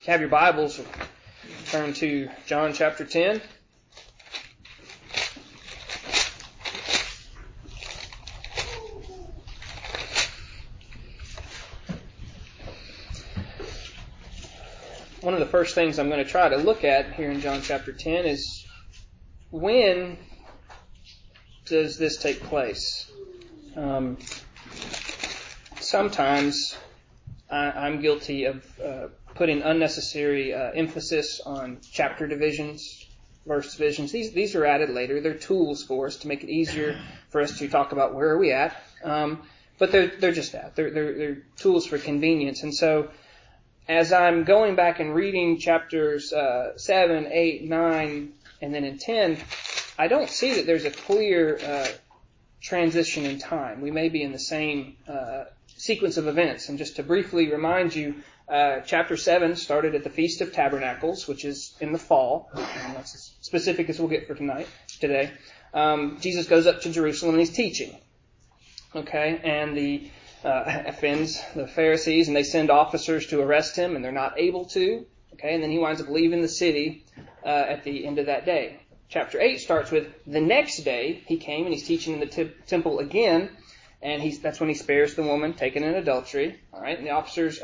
you have your Bibles, turn to John chapter 10. One of the first things I'm going to try to look at here in John chapter 10 is, when does this take place? Sometimes I'm guilty of putting unnecessary emphasis on chapter divisions, verse divisions. These are added later. They're tools for us to make it easier for us to talk about where are we at. But they're just that. They're tools for convenience. And so, as I'm going back and reading chapters 7, 8, 9, and then in 10, I don't see that there's a clear transition in time. We may be in the same sequence of events. And just to briefly remind you, chapter 7 started at the Feast of Tabernacles, which is in the fall. And that's as specific as we'll get for today. Jesus goes up to Jerusalem and he's teaching. Okay, and the offends the Pharisees, and they send officers to arrest him, and they're not able to. Okay, and then he winds up leaving the city at the end of that day. Chapter 8 starts with the next day he came and he's teaching in the temple again, and that's when he spares the woman taken in adultery. All right, and the officers,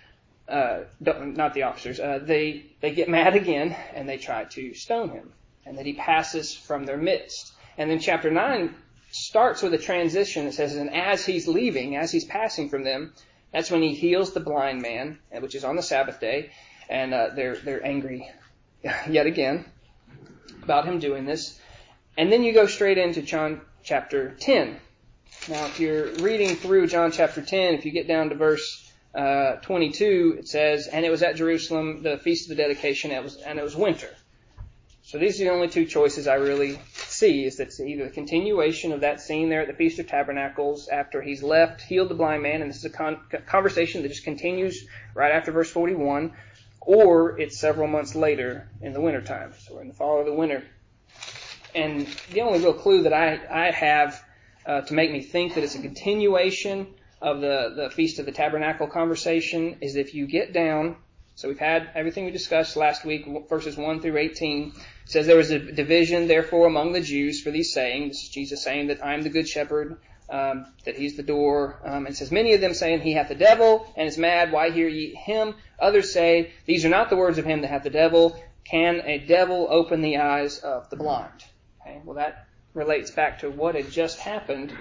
they get mad again and they try to stone him, and that he passes from their midst. And then chapter 9 starts with a transition. It says, and as he's leaving, as he's passing from them, that's when he heals the blind man, which is on the Sabbath day, and they're angry yet again about him doing this. And then you go straight into John chapter 10. Now, if you're reading through John chapter 10, if you get down to verse 22, it says, and it was at Jerusalem, the feast of the dedication, and it was winter. So these are the only two choices I really see, is that it's either the continuation of that scene there at the Feast of Tabernacles after he's left, healed the blind man, and this is a conversation that just continues right after verse 41, or it's several months later in the wintertime, so we're in the fall or the winter. And the only real clue that I have to make me think that it's a continuation of the Feast of the Tabernacle conversation is if you get down. So we've had everything we discussed last week, verses 1 through 18. It says, there was a division, therefore, among the Jews for these sayings. This is Jesus saying that I'm the good shepherd, that he's the door. And it says, many of them saying, he hath the devil, and is mad. Why hear ye him? Others say, these are not the words of him that hath the devil. Can a devil open the eyes of the blind? Okay, well, that relates back to what had just happened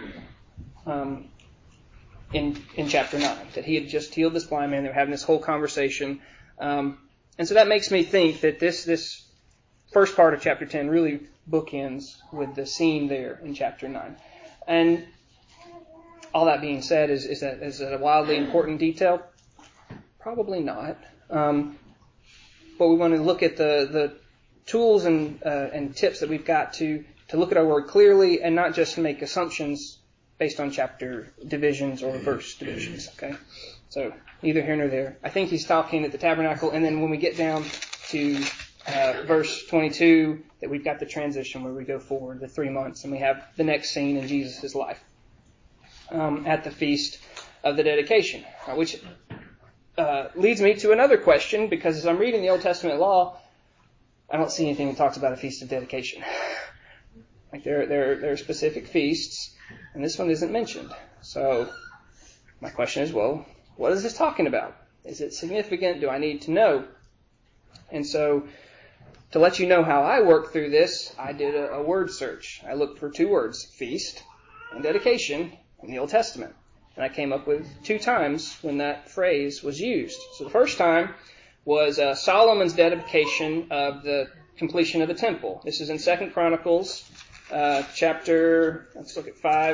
in chapter 9, that he had just healed this blind man. They were having this whole conversation. And so that makes me think that this first part of chapter 10 really bookends with the scene there in chapter 9. And all that being said, is that a wildly important detail? Probably not. But we want to look at the tools and tips that we've got to look at our word clearly and not just make assumptions based on chapter divisions or verse divisions. Okay? So, neither here nor there. I think he's talking at the tabernacle, and then when we get down to verse 22, that we've got the transition where we go forward, the 3 months, and we have the next scene in Jesus' life at the Feast of the Dedication, which leads me to another question, because as I'm reading the Old Testament law, I don't see anything that talks about a Feast of Dedication. Like there are specific feasts, and this one isn't mentioned. So my question is, well, what is this talking about? Is it significant? Do I need to know? And so, to let you know how I worked through this, I did a word search. I looked for 2 words, feast and dedication, in the Old Testament. And I came up with 2 times when that phrase was used. So the first time was Solomon's dedication of the completion of the temple. This is in 2 Chronicles chapter, let's look at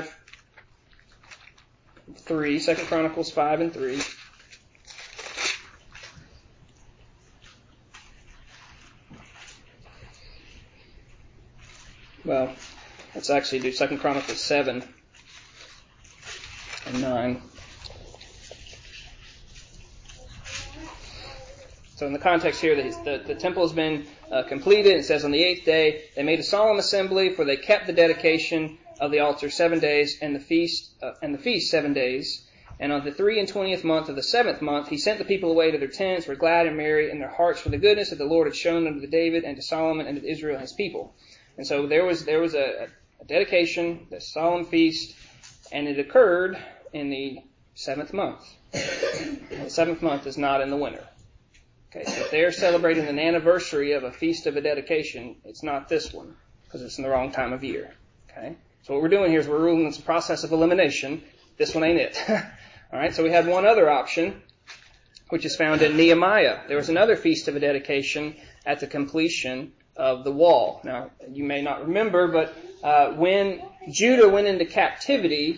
3, 2 Chronicles 5 and 3. Well, let's actually do 2 Chronicles 7 and 9. So in the context here, the temple has been completed. It says on the 8th day, they made a solemn assembly, for they kept the dedication of the altar 7 days, and the feast 7 days. And on the 23rd month of the 7th month, he sent the people away to their tents, were glad and merry in their hearts for the goodness that the Lord had shown unto David and to Solomon and to Israel his people. And so there was a dedication, this solemn feast, and it occurred in the 7th month. The 7th month is not in the winter. Okay, so if they're celebrating an anniversary of a feast of a dedication, it's not this one, because it's in the wrong time of year. Okay, so what we're doing here is we're ruling this process of elimination. This one ain't it. All right, so we had one other option, which is found in Nehemiah. There was another feast of a dedication at the completion of the wall. Now, you may not remember, but when Judah went into captivity,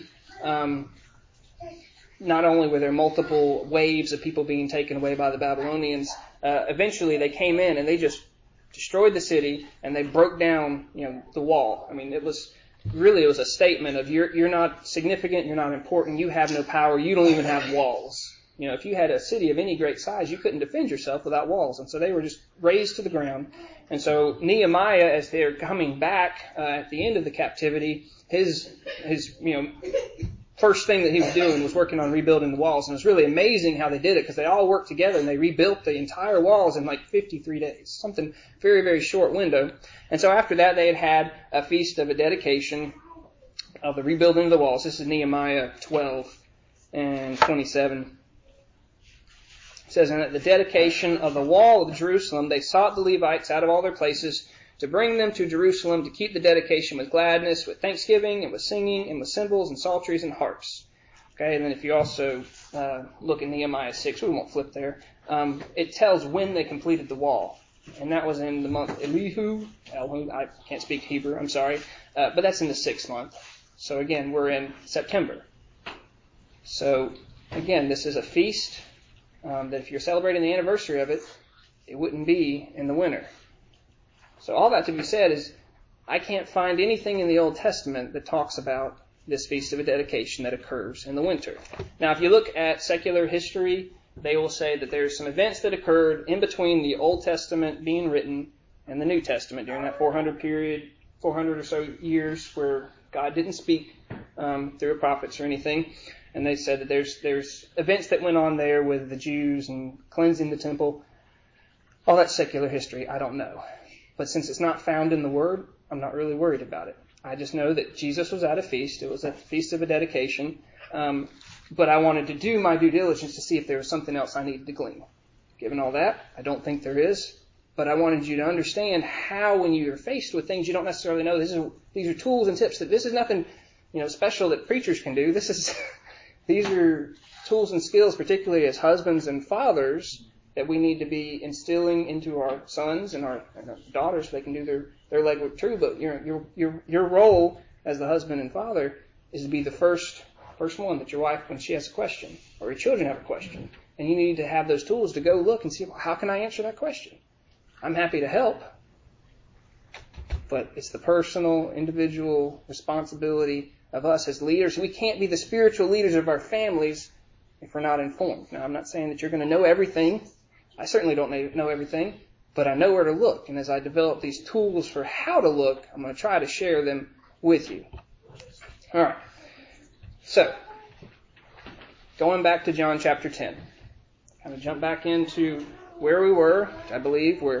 not only were there multiple waves of people being taken away by the Babylonians, eventually they came in and they just destroyed the city and they broke down, the wall. I mean, it was a statement of you're not significant, you're not important, you have no power, you don't even have walls. If you had a city of any great size, you couldn't defend yourself without walls. And so they were just razed to the ground. And so Nehemiah, as they're coming back at the end of the captivity, his first thing that he was doing was working on rebuilding the walls. And it was really amazing how they did it, because they all worked together and they rebuilt the entire walls in like 53 days. Something very, very short window. And so after that, they had a feast of a dedication of the rebuilding of the walls. This is Nehemiah 12 and 27. It says, and at the dedication of the wall of Jerusalem, they sought the Levites out of all their places to bring them to Jerusalem to keep the dedication with gladness, with thanksgiving, and with singing, and with cymbals and psalteries and harps. Okay, and then if you also look at Nehemiah 6, we won't flip there, it tells when they completed the wall. And that was in the month Elihu, I can't speak Hebrew, I'm sorry, but that's in the 6th month. So again, we're in September. So again, this is a feast that if you're celebrating the anniversary of it, it wouldn't be in the winter. So all that to be said is, I can't find anything in the Old Testament that talks about this feast of a dedication that occurs in the winter. Now, if you look at secular history, they will say that there's some events that occurred in between the Old Testament being written and the New Testament during that 400 period, 400 or so years where God didn't speak through prophets or anything. And they said that there's events that went on there with the Jews and cleansing the temple. All that secular history, I don't know. But since it's not found in the Word, I'm not really worried about it. I just know that Jesus was at a feast. It was a feast of a dedication. But I wanted to do my due diligence to see if there was something else I needed to glean. Given all that, I don't think there is. But I wanted you to understand how, when you're faced with things you don't necessarily know, these are tools and tips. That this is nothing, special that preachers can do. These are tools and skills, particularly as husbands and fathers, that we need to be instilling into our sons and our daughters so they can do their legwork true. But your role as the husband and father is to be the first one that your wife, when she has a question, or your children have a question, and you need to have those tools to go look and see, how can I answer that question? I'm happy to help, but it's the personal, individual responsibility of us as leaders. We can't be the spiritual leaders of our families if we're not informed. Now, I'm not saying that you're going to know everything. I certainly don't know everything, but I know where to look. And as I develop these tools for how to look, I'm going to try to share them with you. All right. So, going back to John chapter 10. Kind of jump back into where we were, which I believe we're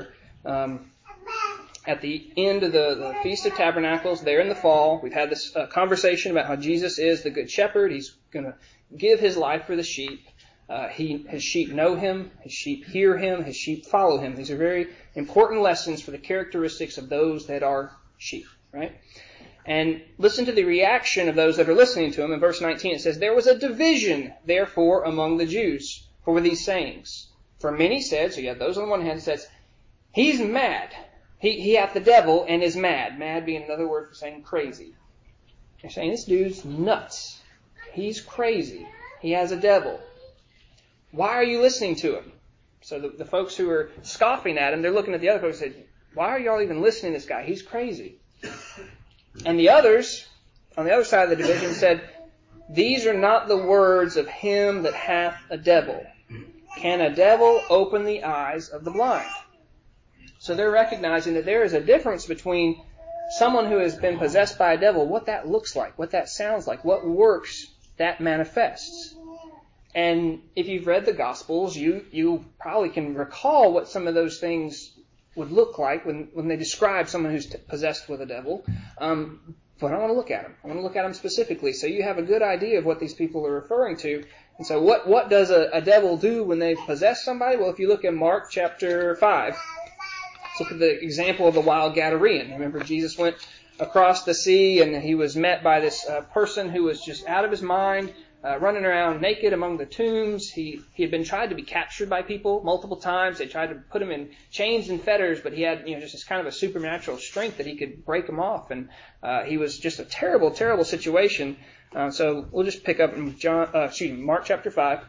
at the end of the Feast of Tabernacles, there in the fall. We've had this conversation about how Jesus is the Good Shepherd. He's going to give his life for the sheep. His sheep know him, his sheep hear him, his sheep follow him. These are very important lessons for the characteristics of those that are sheep, right? And listen to the reaction of those that are listening to him. In verse 19 it says, there was a division, therefore, among the Jews for these sayings. For many said, so you have those on the one hand, says, he's mad. He hath the devil and is mad. Mad being another word for saying crazy. They're saying this dude's nuts. He's crazy. He has a devil. Why are you listening to him? So the folks who are scoffing at him, they're looking at the other folks and say, why are y'all even listening to this guy? He's crazy. And the others, on the other side of the division, said, these are not the words of him that hath a devil. Can a devil open the eyes of the blind? So they're recognizing that there is a difference between someone who has been possessed by a devil, what that looks like, what that sounds like, what works that manifests. And if you've read the Gospels, you probably can recall what some of those things would look like when they describe someone who's possessed with a devil. But I want to look at them. I want to look at them specifically, so you have a good idea of what these people are referring to. And so what does a devil do when they possess somebody? Well, if you look at Mark chapter 5, let's look at the example of the wild Gadarean. Remember, Jesus went across the sea, and he was met by this person who was just out of his mind, running around naked among the tombs. He had been tried to be captured by people multiple times. They tried to put him in chains and fetters, but he had just this kind of a supernatural strength that he could break them off. And he was just a terrible, terrible situation. So we'll just pick up in Mark chapter 5.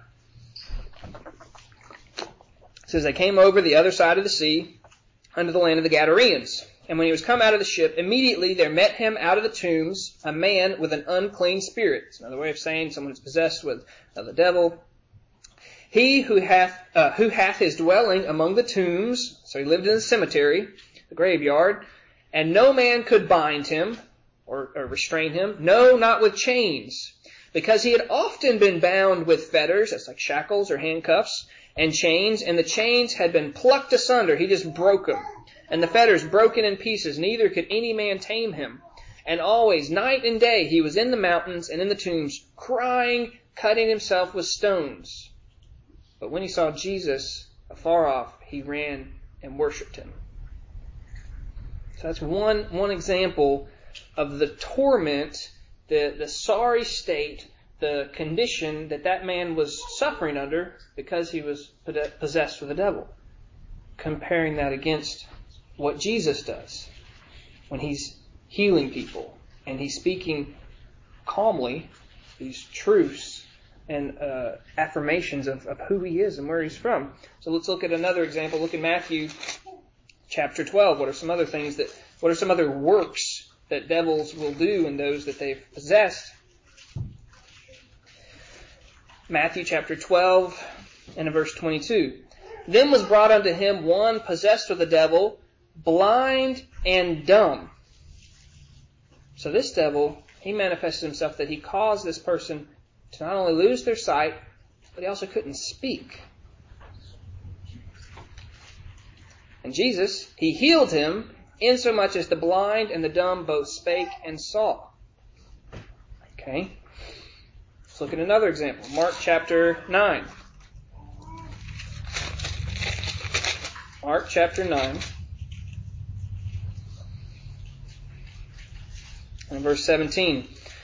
It says, they came over the other side of the sea unto the land of the Gadareans. And when he was come out of the ship, immediately there met him out of the tombs a man with an unclean spirit. It's another way of saying someone who's possessed with the devil. He who hath his dwelling among the tombs, so he lived in the cemetery, the graveyard, and no man could bind him or restrain him, no, not with chains, because he had often been bound with fetters, that's like shackles or handcuffs, and chains, and the chains had been plucked asunder. He just broke them. And the fetters broken in pieces, neither could any man tame him. And always, night and day, he was in the mountains and in the tombs, crying, cutting himself with stones. But when he saw Jesus afar off, he ran and worshipped him. So that's one example of the torment, the sorry state, the condition that man was suffering under because he was possessed with the devil. Comparing that against what Jesus does when he's healing people and he's speaking calmly these truths and affirmations of who he is and where he's from. So let's look at another example. Look at Matthew chapter 12. What are some other works that devils will do in those that they've possessed? Matthew chapter 12 and in verse 22. Then was brought unto him one possessed with a devil, blind and dumb. So this devil, he manifested himself that he caused this person to not only lose their sight, but he also couldn't speak. And Jesus, he healed him, insomuch as the blind and the dumb both spake and saw. Okay. Let's look at another example. Mark chapter 9. Mark chapter 9. And verse 17.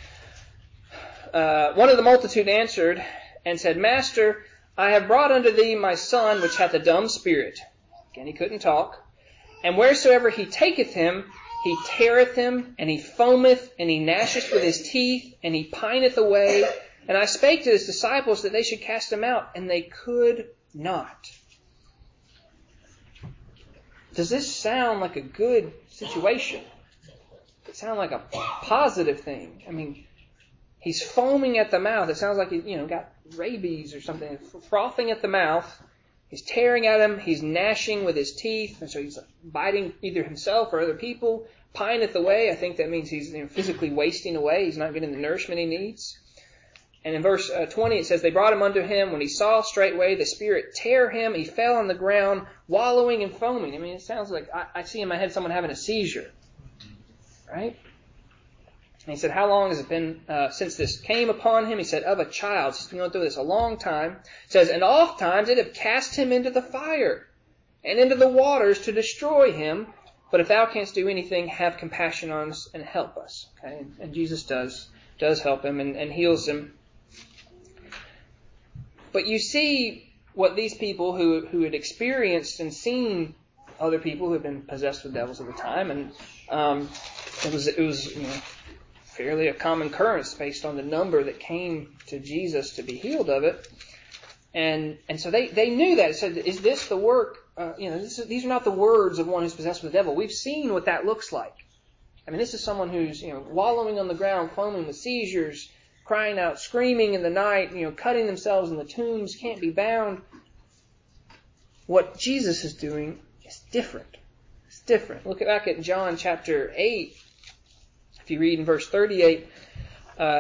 One of the multitude answered and said, Master, I have brought unto thee my son, which hath a dumb spirit. Again, he couldn't talk. And wheresoever he taketh him, he teareth him, and he foameth, and he gnasheth with his teeth, and he pineth away. And I spake to his disciples that they should cast him out, and they could not. Does this sound like a good situation? It sounds like a positive thing. I mean, he's foaming at the mouth. It sounds like he, got rabies or something. Frothing at the mouth. He's tearing at him. He's gnashing with his teeth. And so he's biting either himself or other people. Pineth away. I think that means he's physically wasting away. He's not getting the nourishment he needs. And in verse 20 it says, They brought him unto him. When he saw straightway the spirit tear him, he fell on the ground, wallowing and foaming. I mean, it sounds like I see in my head someone having a seizure. Right? And he said, How long has it been since this came upon him? He said, Of a child. He's been going through this a long time. It says, And oft times it have cast him into the fire and into the waters to destroy him. But if thou canst do anything, have compassion on us and help us. Okay? And Jesus does help him and heals him. But you see what these people who had experienced and seen other people who had been possessed with devils at the time, and it was fairly a common occurrence based on the number that came to Jesus to be healed of it. And so they knew that. It said, is this the work? These are not the words of one who's possessed with the devil. We've seen what that looks like. I mean, this is someone who's wallowing on the ground, foaming with seizures, crying out, screaming in the night, cutting themselves in the tombs, can't be bound. What Jesus is doing is different. It's different. Look back at John chapter 8. If you read in verse 38,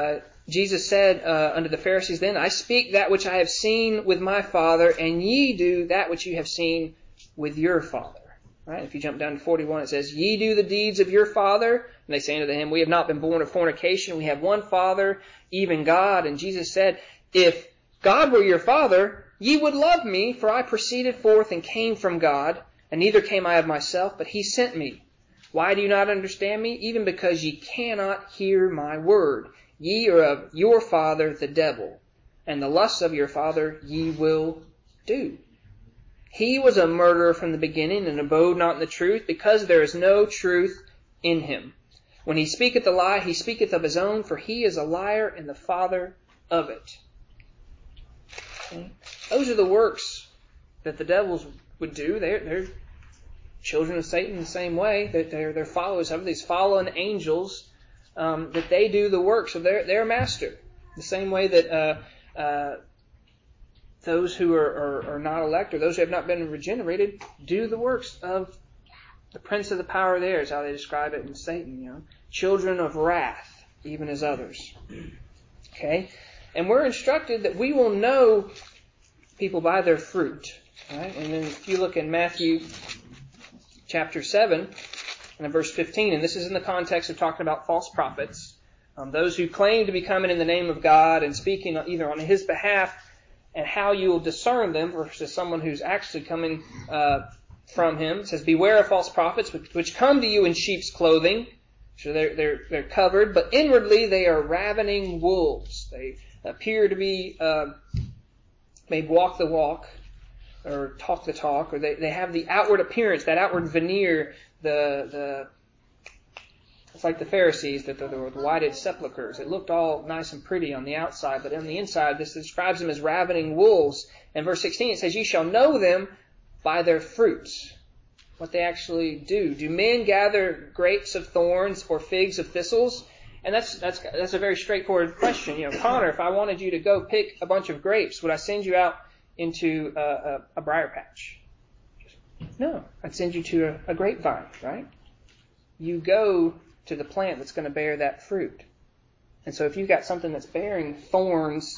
Jesus said unto the Pharisees then, I speak that which I have seen with my Father, and ye do that which you have seen with your father. Right? If you jump down to 41, it says, Ye do the deeds of your father. And they say unto him, We have not been born of fornication. We have one Father, even God. And Jesus said, If God were your Father, ye would love me, for I proceeded forth and came from God, and neither came I of myself, but he sent me. Why do you not understand me? Even because ye cannot hear my word. Ye are of your father the devil, and the lusts of your father ye will do. He was a murderer from the beginning, and abode not in the truth, because there is no truth in him. When he speaketh a lie, he speaketh of his own, for he is a liar and the father of it. Okay? Those are the works that the devils would do. They're children of Satan the same way. They're followers of these fallen angels, that they do the works of their master. The same way that those who are not elect, or those who have not been regenerated, do the works of the prince of the power of the air, is how they describe it in Satan. Children of wrath, even as others. Okay? And we're instructed that we will know people by their fruit. Right? And then if you look in Matthew chapter 7, and in verse 15, and this is in the context of talking about false prophets, those who claim to be coming in the name of God and speaking either on his behalf, and how you will discern them versus someone who's actually coming from him. It says, Beware of false prophets, which come to you in sheep's clothing. So they're covered, but inwardly they are ravening wolves. They appear to be, maybe walk the walk, or talk the talk, or they have the outward appearance, that outward veneer, it's like the Pharisees, that the whited sepulchres. It looked all nice and pretty on the outside, but on the inside, this describes them as ravening wolves. In verse 16, it says, Ye shall know them by their fruits. What they actually do. Do men gather grapes of thorns or figs of thistles? And that's a very straightforward question. Connor, if I wanted you to go pick a bunch of grapes, would I send you out into a briar patch? No, I'd send you to a grapevine, right? You go to the plant that's going to bear that fruit. And so if you've got something that's bearing thorns,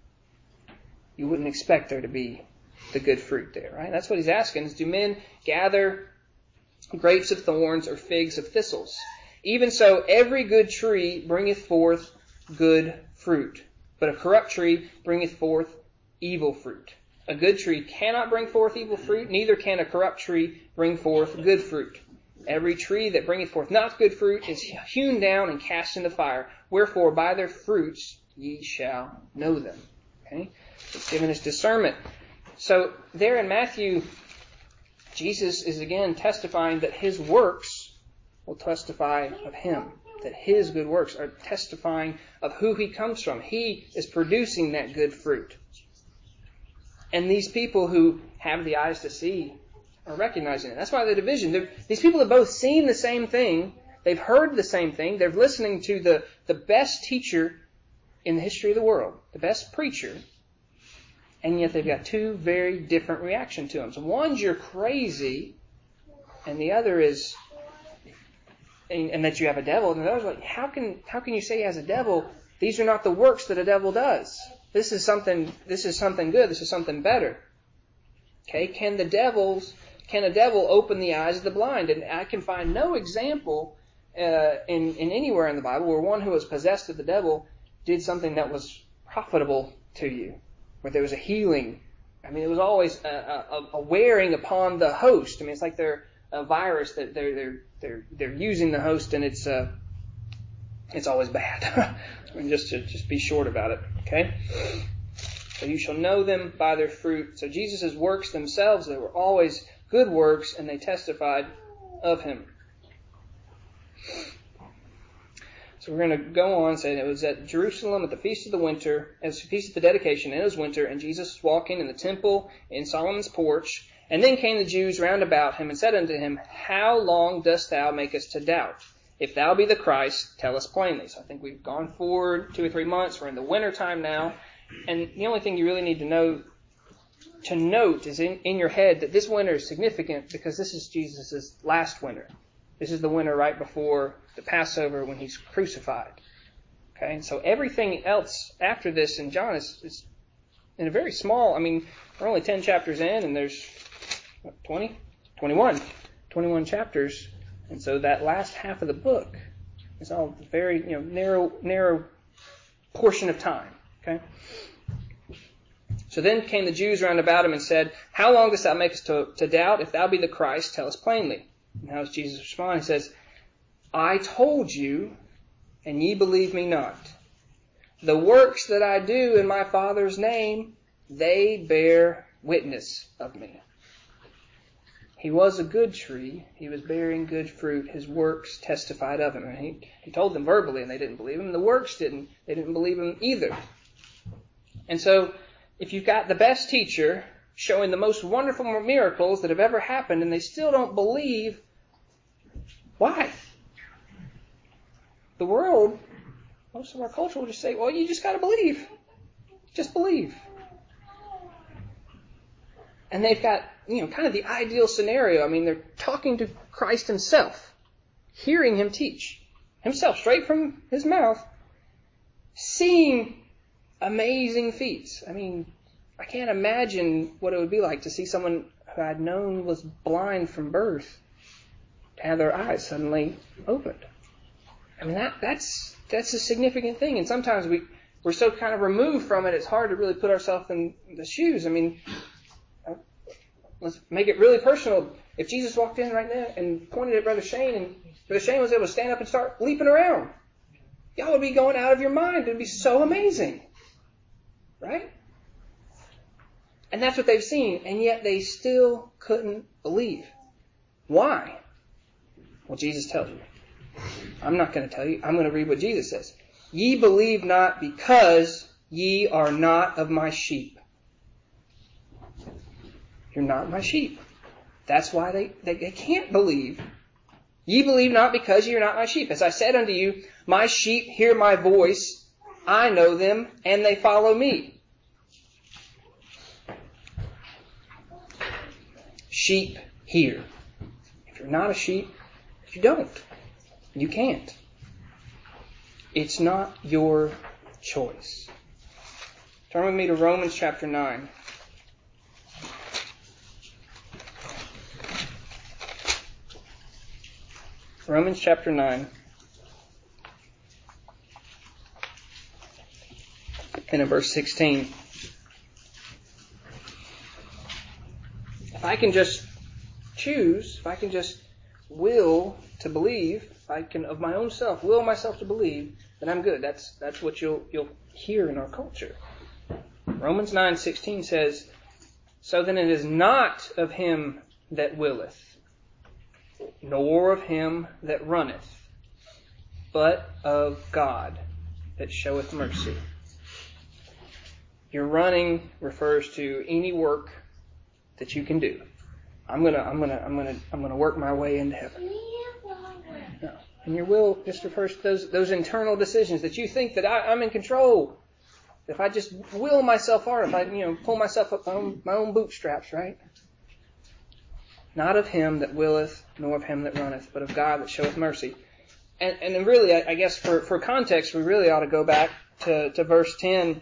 you wouldn't expect there to be the good fruit there, right? That's what he's asking, is do men gather grapes of thorns or figs of thistles? Even so, every good tree bringeth forth good fruit, but a corrupt tree bringeth forth evil fruit. A good tree cannot bring forth evil fruit, neither can a corrupt tree bring forth good fruit. Every tree that bringeth forth not good fruit is hewn down and cast into fire. Wherefore, by their fruits ye shall know them. Okay? It's given us discernment. So, there in Matthew, Jesus is again testifying that his works will testify of him. That his good works are testifying of who he comes from. He is producing that good fruit. And these people who have the eyes to see are recognizing it. That's why the division. These people have both seen the same thing. They've heard the same thing. They're listening to the best teacher in the history of the world. The best preacher. And yet they've got two very different reactions to him. So one's you're crazy, and the other is, and that you have a devil. And the other's like, how can you say he has a devil? These are not the works that a devil does. This is something good. This is something better. Okay, can a devil open the eyes of the blind? And I can find no example in anywhere in the Bible where one who was possessed of the devil did something that was profitable to you, where there was a healing. I mean, it was always a wearing upon the host. I mean, it's like they're a virus that they're using the host, and it's always bad. I mean, just be short about it. Okay. So you shall know them by their fruit. So Jesus' works themselves, they were always good works, and they testified of him. So we're going to go on saying it was at Jerusalem at the Feast of the Winter, as the Feast of the Dedication, and it was winter, and Jesus was walking in the temple in Solomon's porch. And then came the Jews round about him and said unto him, How long dost thou make us to doubt? If thou be the Christ, tell us plainly. So I think we've gone forward 2 or 3 months. We're in the winter time now. And the only thing you really need to note is in your head that this winter is significant because this is Jesus' last winter. This is the winter right before the Passover when he's crucified. Okay, and so everything else after this in John is in a very small, we're only 10 chapters in, and there's 21 chapters. And so that last half of the book is all very, narrow portion of time. Okay. So then came the Jews round about him and said, "How long dost thou make us to doubt? If thou be the Christ, tell us plainly." And how does Jesus respond? He says, "I told you, and ye believe me not. The works that I do in my Father's name, they bear witness of me." He was a good tree. He was bearing good fruit. His works testified of him. And he told them verbally, and they didn't believe him. The works didn't. They didn't believe him either. And so, if you've got the best teacher showing the most wonderful miracles that have ever happened, and they still don't believe, why? The world, most of our culture will just say, well, you just got to believe. Just believe. And they've got, kind of the ideal scenario. They're talking to Christ himself, hearing him teach himself straight from his mouth, seeing amazing feats. I can't imagine what it would be like to see someone who I'd known was blind from birth to have their eyes suddenly opened. That's a significant thing. And sometimes we're so kind of removed from it, it's hard to really put ourselves in the shoes. Let's make it really personal. If Jesus walked in right now and pointed at Brother Shane, and Brother Shane was able to stand up and start leaping around, y'all would be going out of your mind. It would be so amazing. Right? And that's what they've seen, and yet they still couldn't believe. Why? Well, Jesus tells you. I'm not going to tell you. I'm going to read what Jesus says. "Ye believe not because ye are not of my sheep." You're not my sheep. That's why they can't believe. "Ye believe not because ye are not my sheep. As I said unto you, my sheep hear my voice. I know them, and they follow me." Sheep hear. If you're not a sheep, you don't. You can't. It's not your choice. Turn with me to Romans chapter 9. Romans chapter 9. And in verse 16. If I can just choose, if I can just will to believe, if I can of my own self will myself to believe, then I'm good. That's what you'll hear in our culture. Romans 9:16 says, "So then it is not of him that willeth, nor of him that runneth, but of God that showeth mercy." Your running refers to any work that you can do. I'm gonna work my way into heaven. No. And your will just refers to those internal decisions that you think that I'm in control. If I just will myself hard, if I pull myself up my own bootstraps, right? Not of him that willeth, nor of him that runneth, but of God that showeth mercy. And then really, I guess for context, we really ought to go back to verse 10,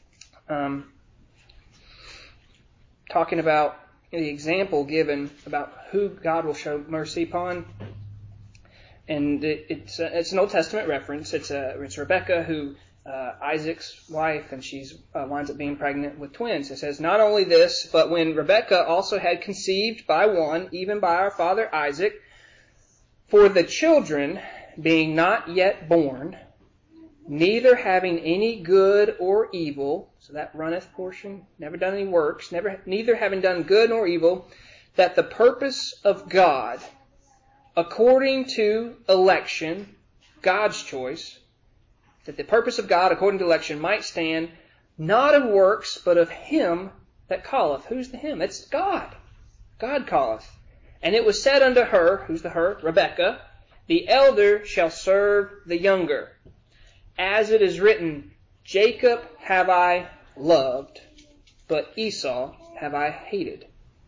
talking about the example given about who God will show mercy upon. And it's an Old Testament reference. It's Rebekah, who Isaac's wife, and she winds up being pregnant with twins. It says, "Not only this, but when Rebekah also had conceived by one, even by our father Isaac, for the children being not yet born, neither having any good or evil," so that runneth portion, never done any works, neither having done good nor evil, "that the purpose of God, according to election," God's choice, "that the purpose of God, according to election, might stand, not of works, but of him that calleth." Who's the him? It's God. God calleth. "And it was said unto her," who's the her? Rebekah, "the elder shall serve the younger. As it is written, Jacob have I loved, but Esau have I hated."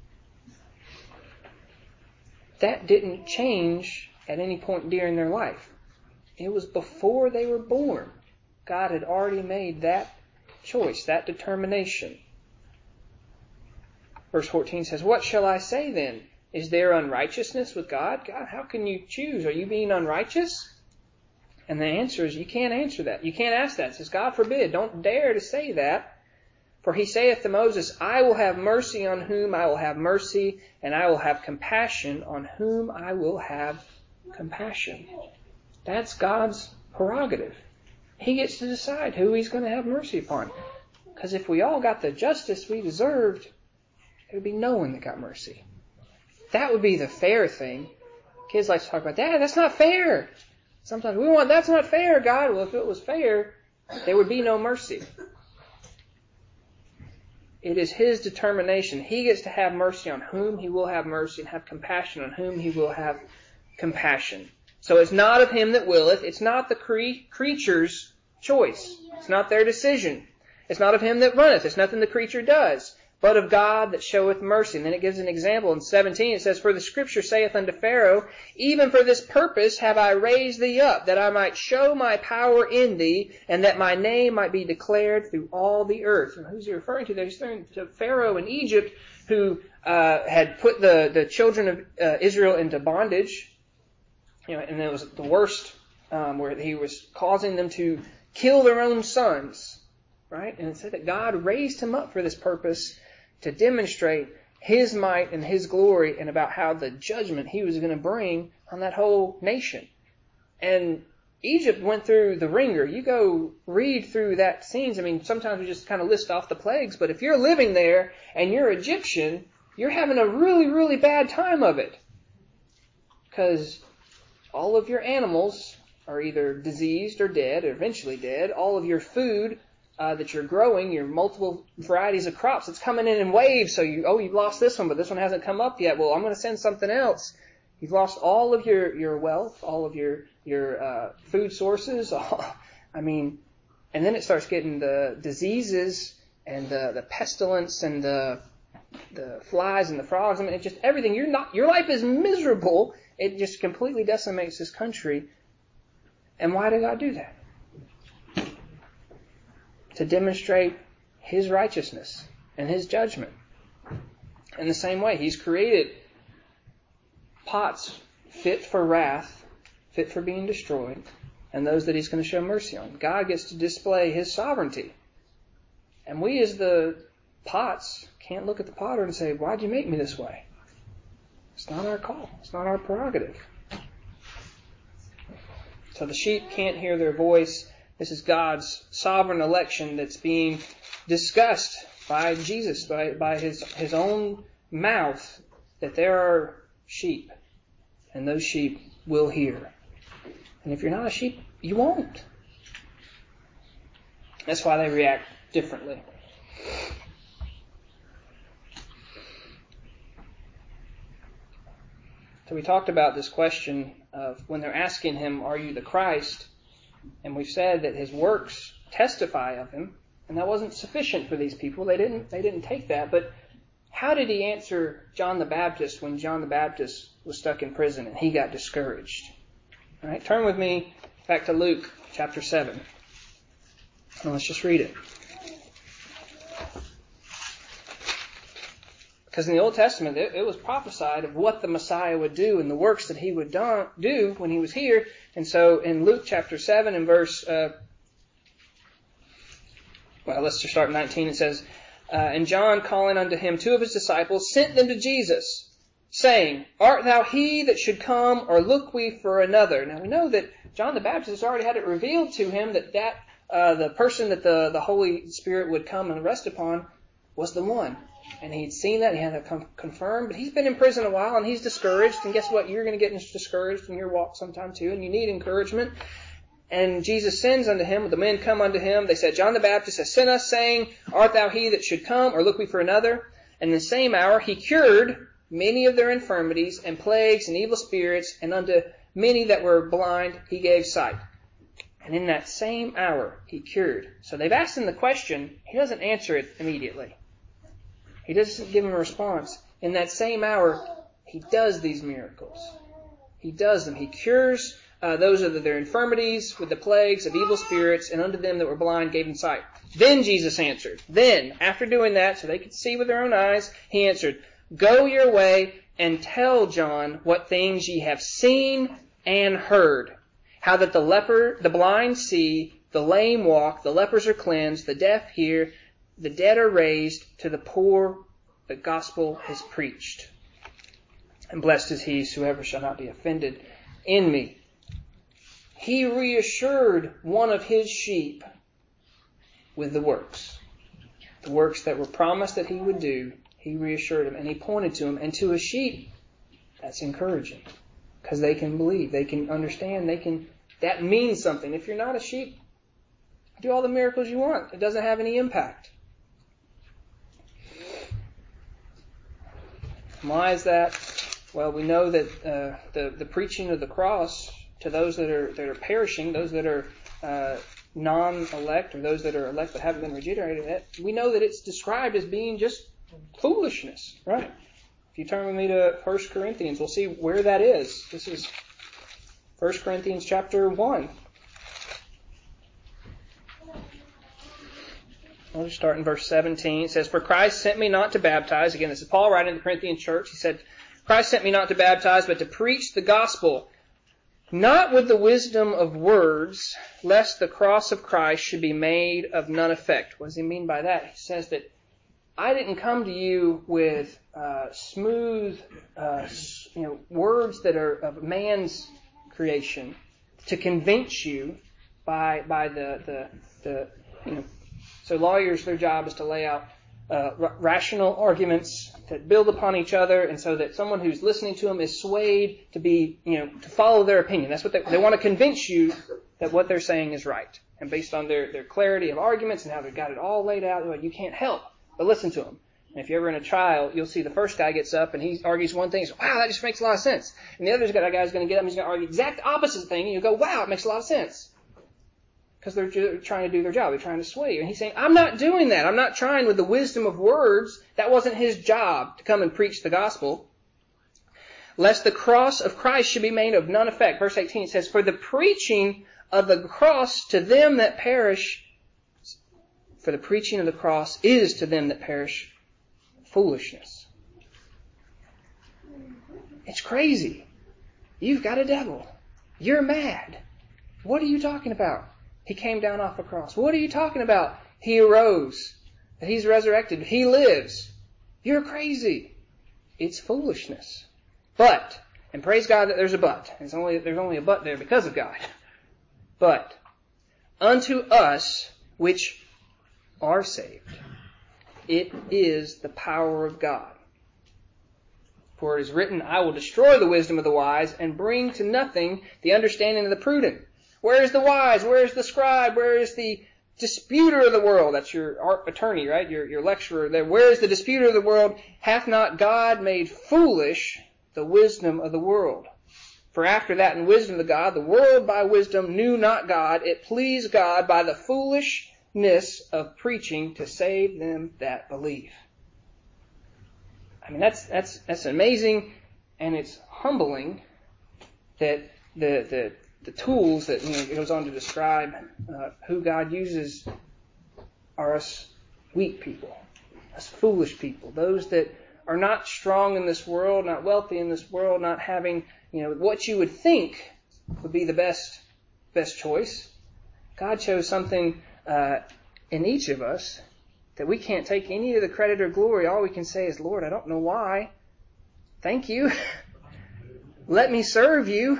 That didn't change at any point during their life. It was before they were born. God had already made that choice, that determination. Verse 14 says, "What shall I say then? Is there unrighteousness with God? God, how can you choose? Are you being unrighteous?" And the answer is, you can't answer that. You can't ask that. It says, God forbid, don't dare to say that. For he saith to Moses, I will have mercy on whom I will have mercy, and I will have compassion on whom I will have compassion. That's God's prerogative. He gets to decide who he's going to have mercy upon. Because if we all got the justice we deserved, there would be no one that got mercy. That would be the fair thing. Kids like to talk about, Dad, that's not fair. Sometimes we want, that's not fair, God. Well, if it was fair, there would be no mercy. It is his determination. He gets to have mercy on whom he will have mercy and have compassion on whom he will have compassion. So it's not of him that willeth. It's not the creature's choice. It's not their decision. It's not of him that runneth. It's nothing the creature does, but of God that showeth mercy. And then it gives an example in 17. It says, For the scripture saith unto Pharaoh, Even for this purpose have I raised thee up, that I might show my power in thee, and that my name might be declared through all the earth. And who's he referring to? He's referring to Pharaoh in Egypt, who had put the children of Israel into bondage. And it was the worst, where he was causing them to kill their own sons. Right? And it said that God raised him up for this purpose, to demonstrate his might and his glory, and about how the judgment he was going to bring on that whole nation. And Egypt went through the ringer. You go read through that scenes. I mean, sometimes we just kind of list off the plagues, but if you're living there and you're Egyptian, you're having a really, really bad time of it. Because all of your animals are either diseased or dead, or eventually dead. All of your food that you're growing, your multiple varieties of crops, it's coming in waves. So you've lost this one, but this one hasn't come up yet. Well, I'm going to send something else. You've lost all of your wealth, all of your food sources. And then it starts getting the diseases and the pestilence and the flies and the frogs. I mean, it's just everything. Your life is miserable. It just completely decimates this country. And why did God do that? To demonstrate his righteousness and his judgment. In the same way, he's created pots fit for wrath, fit for being destroyed, and those that he's going to show mercy on. God gets to display his sovereignty. And we as the pots can't look at the potter and say, why'd you make me this way? It's not our call. It's not our prerogative. So the sheep can't hear their voice. This is God's sovereign election that's being discussed by Jesus, by his own mouth, that there are sheep, and those sheep will hear. And if you're not a sheep, you won't. That's why they react differently. So we talked about this question of when they're asking him, are you the Christ? And we've said that his works testify of him, and that wasn't sufficient for these people. They didn't take that. But how did he answer John the Baptist when John the Baptist was stuck in prison and he got discouraged? All right, turn with me back to Luke chapter 7. And let's just read it. Because in the Old Testament, it was prophesied of what the Messiah would do and the works that he would do when he was here. And so in Luke chapter 7 and verse, let's just start in 19. It says, And John, calling unto him 2 of his disciples, sent them to Jesus, saying, Art thou he that should come, or look we for another? Now we know that John the Baptist already had it revealed to him that the person that the Holy Spirit would come and rest upon was the one. And he'd seen that, he had it confirmed, but he's been in prison a while and he's discouraged. And guess what? You're going to get discouraged in your walk sometime too, and you need encouragement. And Jesus sends unto him, the men come unto him. They said, John the Baptist has sent us, saying, Art thou he that should come, or look we for another? And in the same hour he cured many of their infirmities and plagues and evil spirits, and unto many that were blind he gave sight. And in that same hour he cured. So they've asked him the question. He doesn't answer it immediately. He doesn't give them a response. In that same hour, he does these miracles. He does them. He cures those of their infirmities with the plagues of evil spirits, and unto them that were blind gave them sight. Then Jesus answered. Then, after doing that, so they could see with their own eyes, he answered, Go your way and tell John what things ye have seen and heard. How that the blind see, the lame walk, the lepers are cleansed, the deaf hear, the dead are raised, to the poor the gospel is preached. And blessed is he whosoever shall not be offended in me. He reassured one of his sheep with the works that were promised that he would do. He reassured him, and he pointed to him. And to a sheep, that's encouraging, because they can believe, they can understand, that means something. If you're not a sheep, do all the miracles you want. It doesn't have any impact. Why is that? Well, we know that the preaching of the cross to those that are perishing, those that are non-elect, or those that are elect but haven't been regenerated, we know that it's described as being just foolishness, right? If you turn with me to 1 Corinthians, we'll see where that is. This is 1 Corinthians chapter 1. I'll just start in verse 17. It says, For Christ sent me not to baptize. Again, this is Paul writing to the Corinthian church. He said, Christ sent me not to baptize, but to preach the gospel, not with the wisdom of words, lest the cross of Christ should be made of none effect. What does he mean by that? He says that I didn't come to you with smooth words that are of man's creation to convince you by the So lawyers, their job is to lay out rational arguments that build upon each other, and so that someone who's listening to them is swayed to follow their opinion. That's what they want to convince you that what they're saying is right. And based on their clarity of arguments and how they've got it all laid out, you can't help but listen to them. And if you're ever in a trial, you'll see the first guy gets up and he argues one thing. Wow, that just makes a lot of sense. And the other guy's going to get up and he's going to argue the exact opposite thing, and you go, wow, it makes a lot of sense. Because they're trying to do their job. They're trying to sway you. And he's saying, I'm not doing that. I'm not trying with the wisdom of words. That wasn't his job to come and preach the gospel. Lest the cross of Christ should be made of none effect. Verse 18 says, For the preaching of the cross to them that perish, for the preaching of the cross is to them that perish foolishness. It's crazy. You've got a devil. You're mad. What are you talking about? He came down off a cross. What are you talking about? He arose. That he's resurrected. He lives. You're crazy. It's foolishness. But, and praise God that there's a but. There's only a but there because of God. But, unto us which are saved, it is the power of God. For it is written, I will destroy the wisdom of the wise and bring to nothing the understanding of the prudent. Where is the wise? Where is the scribe? Where is the disputer of the world? That's your attorney, right? Your lecturer there. Where is the disputer of the world? Hath not God made foolish the wisdom of the world? For after that in wisdom of God, the world by wisdom knew not God. It pleased God by the foolishness of preaching to save them that believe. I mean, that's amazing, and it's humbling that the tools that it goes on to describe who God uses are us weak people, us foolish people, those that are not strong in this world, not wealthy in this world, not having what you would think would be the best choice. God chose something in each of us that we can't take any of the credit or glory. All we can say is, Lord, I don't know why. Thank you. Let me serve you.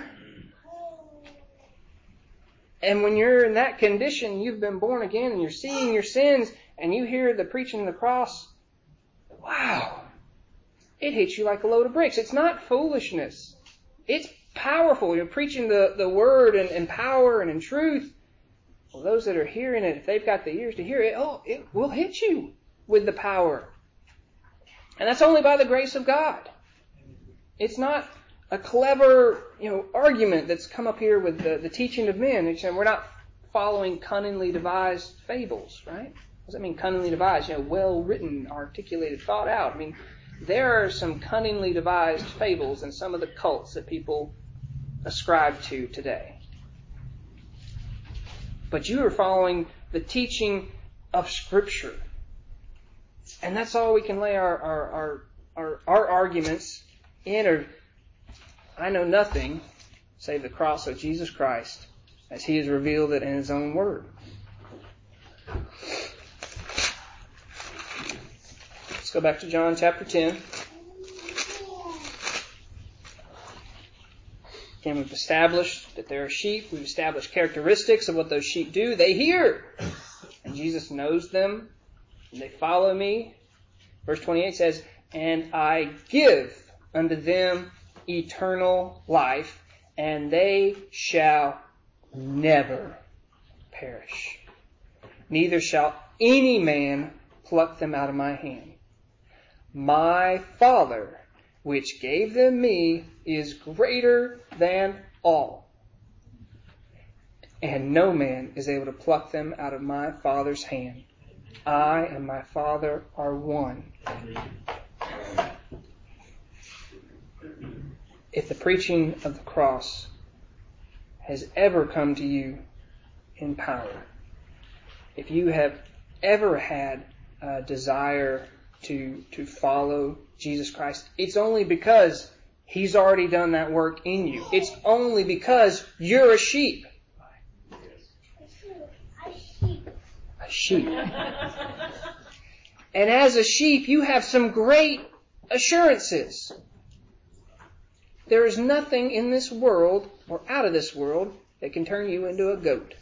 And when you're in that condition, you've been born again and you're seeing your sins and you hear the preaching of the cross, wow, it hits you like a load of bricks. It's not foolishness. It's powerful. You're preaching the word in power and in truth. Well, those that are hearing it, if they've got the ears to hear it, it will hit you with the power. And that's only by the grace of God. It's not a clever, argument that's come up here with the teaching of men. And we're not following cunningly devised fables, right? What does that mean, cunningly devised? Well written, articulated, thought out. I mean, there are some cunningly devised fables in some of the cults that people ascribe to today. But you are following the teaching of Scripture. And that's all we can lay our arguments in, or I know nothing save the cross of Jesus Christ as He has revealed it in His own Word. Let's go back to John chapter 10. And we've established that there are sheep. We've established characteristics of what those sheep do. They hear. And Jesus knows them. And they follow me. Verse 28 says, and I give unto them eternal life, and they shall never perish. Neither shall any man pluck them out of my hand. My Father, which gave them me, is greater than all. And no man is able to pluck them out of my Father's hand. I and my Father are one. If the preaching of the cross has ever come to you in power, if you have ever had a desire to follow Jesus Christ, it's only because He's already done that work in you. It's only because you're a sheep. A sheep. And as a sheep, you have some great assurances. There is nothing in this world or out of this world that can turn you into a goat.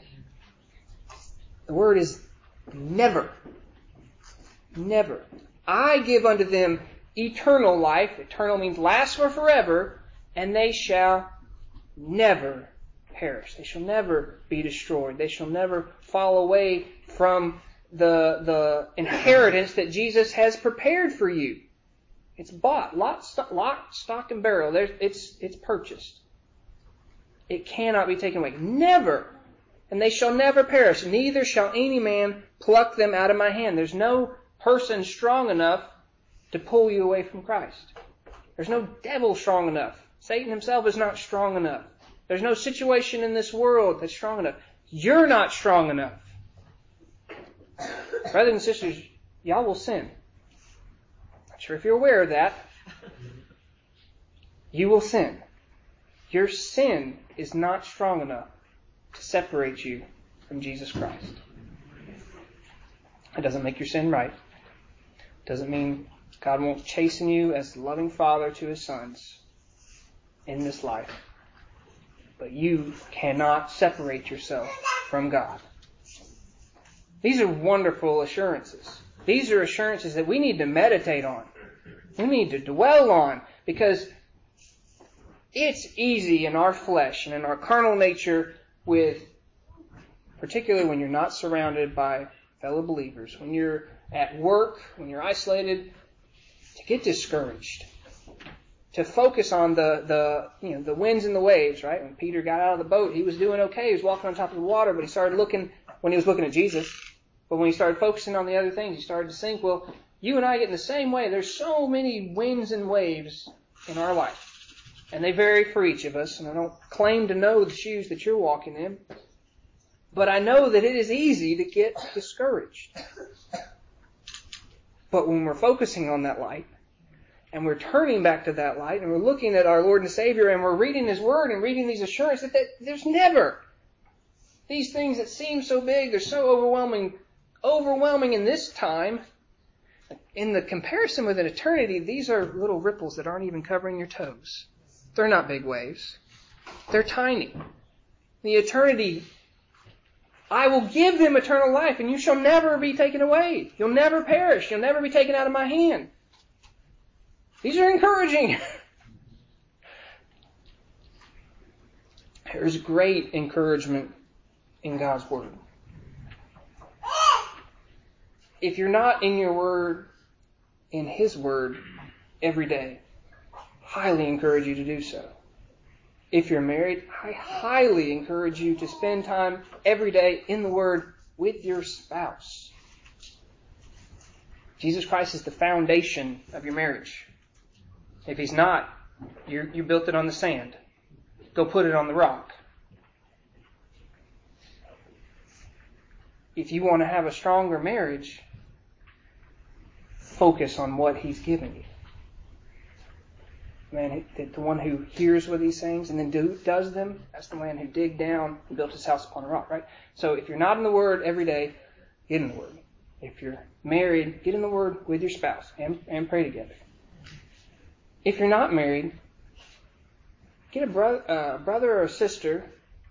The word is never. Never. I give unto them eternal life. Eternal means last or forever. And they shall never perish. They shall never be destroyed. They shall never fall away from the inheritance that Jesus has prepared for you. It's bought. Lock, stock, and barrel. It's purchased. It cannot be taken away. Never. And they shall never perish. Neither shall any man pluck them out of my hand. There's no person strong enough to pull you away from Christ. There's no devil strong enough. Satan himself is not strong enough. There's no situation in this world that's strong enough. You're not strong enough. Brothers and sisters, y'all will sin. Not sure if you're aware of that. You will sin. Your sin is not strong enough to separate you from Jesus Christ. It doesn't make your sin right. It doesn't mean God won't chasten you as the loving Father to His sons in this life. But you cannot separate yourself from God. These are wonderful assurances. These are assurances that we need to meditate on. We need to dwell on, because it's easy in our flesh and in our carnal nature, particularly when you're not surrounded by fellow believers, when you're at work, when you're isolated, to get discouraged, to focus on the winds and the waves, right? When Peter got out of the boat, he was doing okay. He was walking on top of the water, but he started looking, when he was looking at Jesus, but when he started focusing on the other things, he started to sink. Well, you and I get in the same way. There's so many winds and waves in our life, and they vary for each of us, and I don't claim to know the shoes that you're walking in, but I know that it is easy to get discouraged. But when we're focusing on that light, and we're turning back to that light, and we're looking at our Lord and Savior, and we're reading His Word and reading these assurances, that there's never these things that seem so big, they're so overwhelming in this time. In the comparison with an eternity, these are little ripples that aren't even covering your toes. They're not big waves. They're tiny. The eternity, I will give them eternal life, and you shall never be taken away. You'll never perish. You'll never be taken out of my hand. These are encouraging. There's great encouragement in God's Word. If you're not in your Word, in His Word, every day, highly encourage you to do so. If you're married, I highly encourage you to spend time every day in the Word with your spouse. Jesus Christ is the foundation of your marriage. If He's not, you built it on the sand. go put it on the rock. If you want to have a stronger marriage, focus on what He's given you. Man, the one who hears what He's saying and then does them, that's the man who digged down and built his house upon a rock, right? So if you're not in the Word every day, get in the Word. If you're married, get in the Word with your spouse and pray together. If you're not married, get a brother or a sister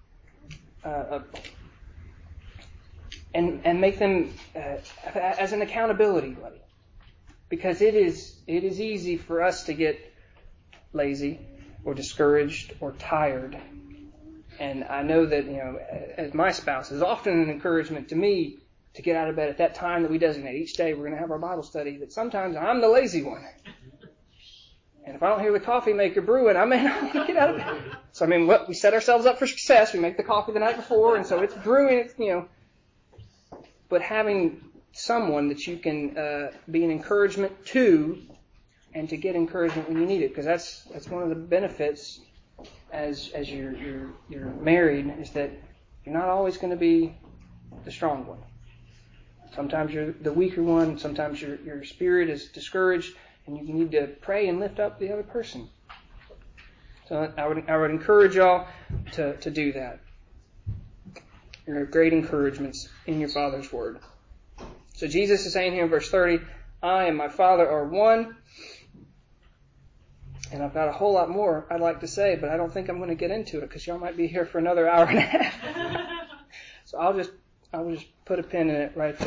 and make them as an accountability buddy. Because it is easy for us to get lazy or discouraged or tired. And I know that, as my spouse is often an encouragement to me to get out of bed at that time that we designate. Each day we're going to have our Bible study, that sometimes I'm the lazy one. And if I don't hear the coffee maker brewing, I may not want to get out of bed. So, we set ourselves up for success. We make the coffee the night before, and so it's brewing, But having someone that you can be an encouragement to, and to get encouragement when you need it, because that's one of the benefits as you're married, is that you're not always going to be the strong one. Sometimes you're the weaker one. Sometimes your spirit is discouraged, and you need to pray and lift up the other person. So I would encourage y'all to do that. There are great encouragements in your Father's Word. So Jesus is saying here in verse 30, I and my Father are one. And I've got a whole lot more I'd like to say, but I don't think I'm going to get into it because y'all might be here for another hour and a half. So I'll just put a pin in it right there.